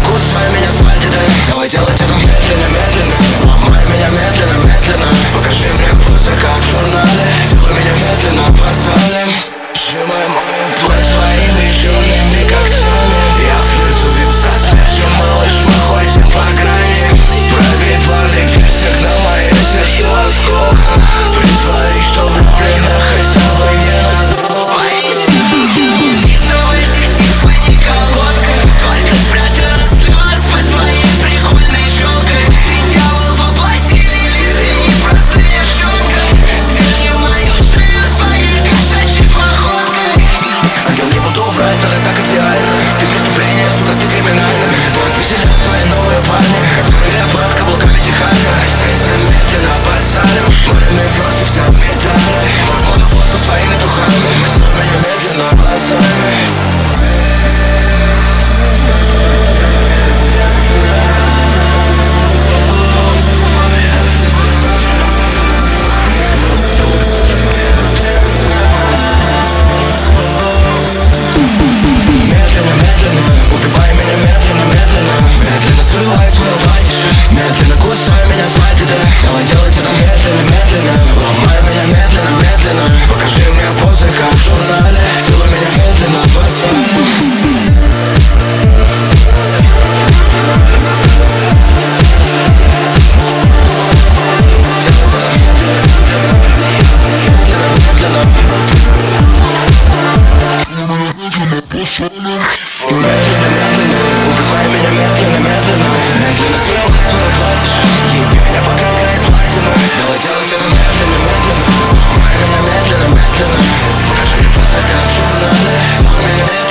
кусай меня, сваль ты, давай делать это медленно, медленно. Ломай меня медленно, медленно. Покажи мне позы, как в журнале. Целуй меня медленно по салям. Сжимай мою плоть своими черными когтями. Я флиртую со смертью, малыш, мы ходим по грани. Пробей парный песик на моем сердце осколком. Притвори, что влюблена, хотя бы ненадолго. Медленно кусай меня, сваль ты, давай делать это медленно, медленно. Ломай меня медленно, медленно. Покажи мне позы, как в журнале. Целуй меня медленно по салям. Медленно, медленно, убивай меня медленно, медленно. Медленно срывай свое платье, еби меня, пока играет платина. Давай делать это медленно, медленно. Ломай меня медленно, медленно. Покажи мне позы, как в журнале. Целуй меня медленно.